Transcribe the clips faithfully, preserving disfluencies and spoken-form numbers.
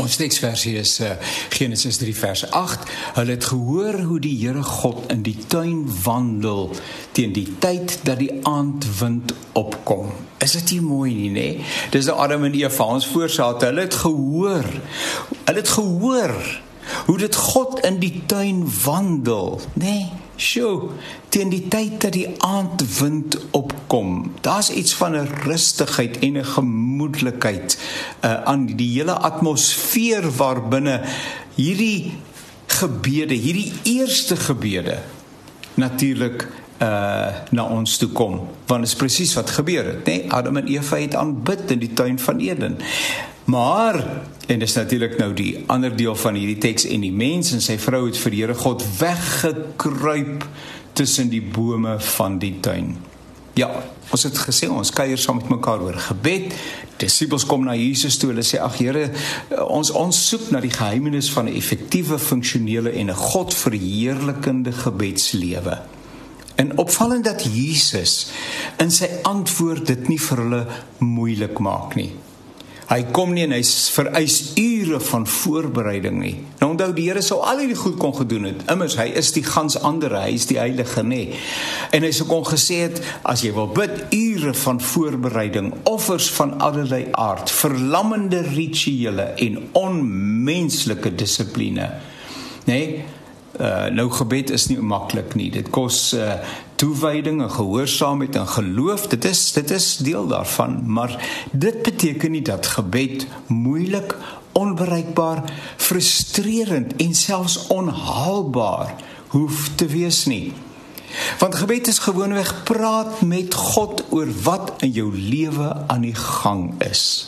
Ons teksversie is uh, Genesis drie vers agt. Hulle het gehoor hoe die Here God in die tuin wandel teen die tyd dat die aandwind opkom. Is dit nie mooi nie, nee? Dis nou Adam en Eva, ons voorsate. Hulle het gehoor. Hulle het gehoor hoe dit God in die tuin wandel, nee? Sjoe, teen die tyd dat die aandwind opkom. Daar's iets van 'n rustigheid en 'n gemoedelikheid uh, aan die hele atmosfeer waarbinne hierdie gebede, hierdie eerste gebede natuurlik uh, na ons toe kom. Want is presies wat gebeur het, nee? Adam en Eva het aanbid in die tuin van Eden. Maar, en dis natuurlik nou die ander deel van hierdie teks, en die mens en sy vrou het vir die Here God weggekruip tussen die bome van die tuin. Ja, ons het gesê, ons kuier saam met mekaar oor gebed. Disippels kom na Jesus toe, hulle sê, ag Here, ons, ons soek na die geheimenis van 'n effektiewe, funksionele en 'n God verheerlikende gebedslewe. En opvallend dat Jesus in sy antwoord dit nie vir hulle moeilik maak nie. Hy kom nie en hy vereis ure van voorbereiding nie. Nou onthou, die Here sou al hierdie goed kon gedoen het. Immers, hy is die gans andere, hy is die heilige, nee. En hy sou kon gesê het, as jy wil bid, ure van voorbereiding, offers van allerlei aard, verlammende rituele en onmenslike dissipline. Nee, uh, nou gebed is nie maklik nie. Dit kos uh, toewyding en gehoorsaamheid en geloof, dit is, dit is deel daarvan, maar dit beteken nie dat gebed moeilik, onbereikbaar, frustrerend en selfs onhaalbaar hoef te wees nie. Want gebed is gewoonweg praat met God oor wat in jou lewe aan die gang is.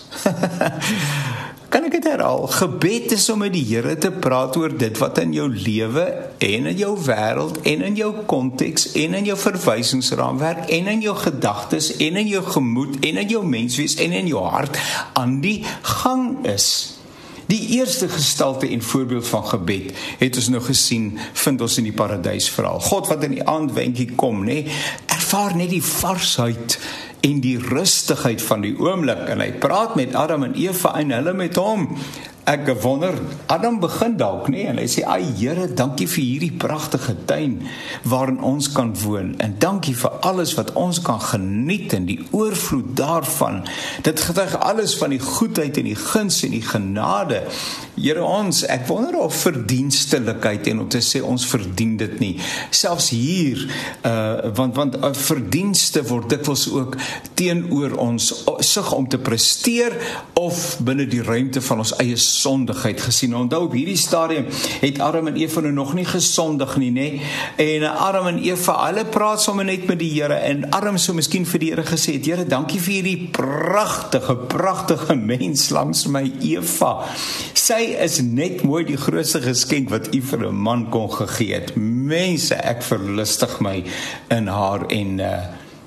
Kan ek dit herhaal? Gebed is om met die Here te praat oor dit wat in jou lewe en in jou wêreld en in jou konteks en in jou verwysingsraamwerk en in jou gedagtes en in jou gemoed en in jou menswees en in jou hart aan die gang is. Die eerste gestalte en voorbeeld van gebed het ons nou gesien, vind ons in die paradysverhaal. God wat in die aandwindjie kom, nee, ervaar net die varsheid en die rustigheid van die oomblik, en hy praat met Adam en Eva en hulle met hom. Ek wonder, Adam begin dalk, nee, en hy sê, ai Here, dankie vir hierdie pragtige tuin waarin ons kan woon, en dankie vir alles wat ons kan geniet en die oorvloed daarvan. Dit getuig alles van die goedheid en die guns en die genade. Here ons, ek wonder of verdienstelikheid en om te sê ons verdien dit nie. Selfs hier, uh, want, want uh, verdienste word dikwels ook teenoor ons sug om te presteer of binne die ruimte van ons eie sondigheid gesien. Onthou, op hierdie stadium het Adam en Eva nou nog nie gesondig nie, nee? En Adam en Eva, hulle praat sommer net met die Here, en Adam sou miskien vir die Here gesê het, Here, dankie vir hierdie pragtige, pragtige mens langs my Eva. Sy is net mooi, die grootste geskenk wat U vir 'n man kon gegee het. Mense, ek verlustig my in haar en uh,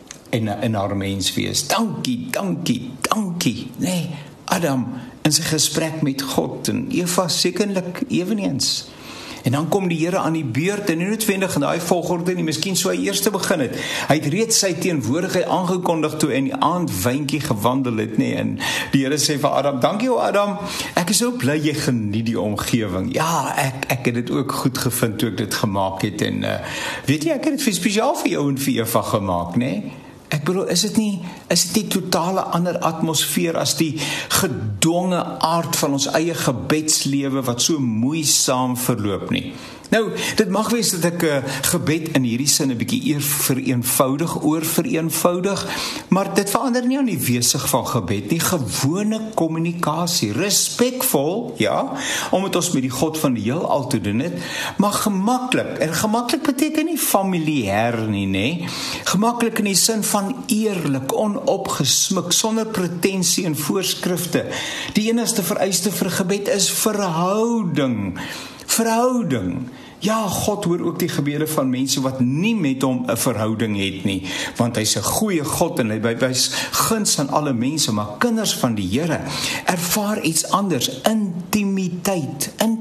en in haar menswees. Dankie, dankie, dankie. Nee, Adam in sy gesprek met God en Eva sekerlik eweneens. En dan kom die Here aan die beurt en nie noodwendig in daai volgorde nie, miskien sou hy eers begin het. Hy het reeds sy teenwoordigheid aangekondig toe in die aandwyntjie gewandel het, nee, en die Here sê vir Adam, dankie o Adam, ek is so bly jy geniet die omgewing. Ja, ek ek het dit ook goed gevind toe ek dit gemaak het, en uh, weet jy, ek het dit vir spesiaal vir jou en vir Eva gemaak, nee? Ek bedoel, is dit nie, is dit nie totale ander atmosfeer as die gedwonge aard van ons eie gebedslewe wat so moeisaam verloop nie? Nou, dit mag wees dat ek uh, gebed in hierdie sin 'n bietjie eer vereenvoudig, oor vereenvoudig, maar dit verander nie aan die wesig van gebed nie. Gewone kommunikasie, respekvol, ja, omdat ons met die God van die heelal te doen het, maar gemaklik, en gemaklik beteken nie familiêr nie, nee, gemaklik in die sin van eerlik, onopgesmik, sonder pretensie en voorskrifte. Die enigste vereiste vir gebed is verhouding. Verhouding. Ja, God hoor ook die gebede van mense wat nie met hom 'n verhouding het nie, want hy's 'n goeie God en hy wys guns aan alle mense, maar kinders van die Here ervaar iets anders, intimiteit, intimiteit.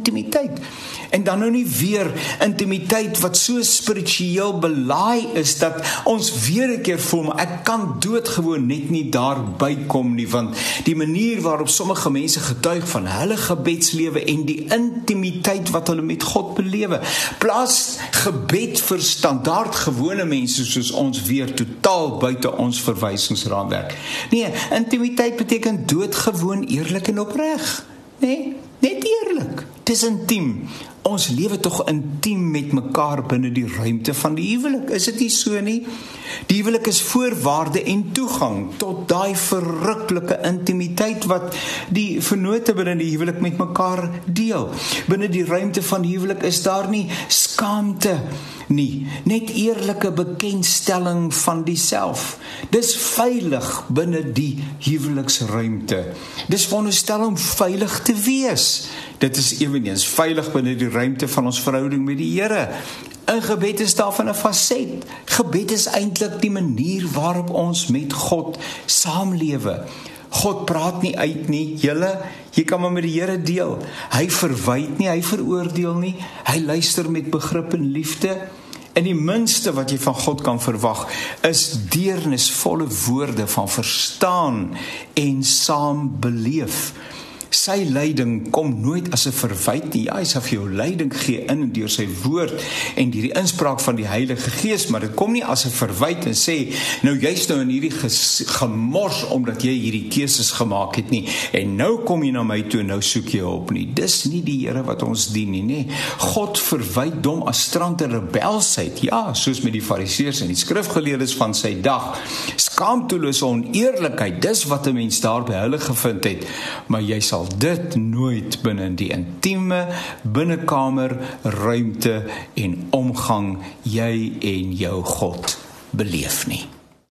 intimiteit. En dan nou nie weer intimiteit wat so spiritueel belaai is, dat ons weer 'n keer voel, maar ek kan doodgewoon net nie daar bykom nie, want die manier waarop sommige mense getuig van hulle gebedslewe en die intimiteit wat hulle met God belewe, plaas gebed vir standaard gewone mense soos ons weer totaal buite ons verwysingsraamwerk. Nee, intimiteit beteken doodgewoon eerlik en opreg. Nee, net eerlik. Dis intiem. Ons lewe tog intiem met mekaar binne die ruimte van die huwelik. Is dit nie so nie? Die huwelik is voorwaarde en toegang tot daai verruklike intimiteit wat die vennote binne die huwelik met mekaar deel. Binne die ruimte van die huwelik is daar nie skaamte nie, net eerlike bekendstelling van diself. Dis veilig binne die huweliksruimte. Dis veronderstel om veilig te wees. Dit is eweneens veilig binne die ruimte van ons verhouding met die Here. In gebed is daarvan 'n faset. Gebed is eintlik die manier waarop ons met God saamlewe. God praat nie uit nie, julle, jy kan maar met die Here deel. Hy verwyd nie, hy veroordeel nie, hy luister met begrip en liefde. En die minste wat jy van God kan verwag, is deernisvolle woorde van verstaan en saam beleef. Sy leiding kom nooit as 'n verwyt nie. Ja, hy sal vir jou leiding gee in en deur sy woord en deur die inspraak van die Heilige Gees, maar dit kom nie as 'n verwyt en sê, nou jy's nou in hierdie gemors omdat jy hierdie keuses gemaak het nie, en nou kom jy na my toe en nou soek jy hulp nie. Dis nie die Here wat ons dien nie, nee. God verwyt dom as strand en rebelsheid, ja, soos met die Fariseërs en die skrifgeleerdes van sy dag. Skaamtelose oneerlikheid, dis wat 'n mens daar by hulle gevind het, maar jy sal dit nooit binne die intieme binnekamer, ruimte en omgang jy en jou God beleef nie.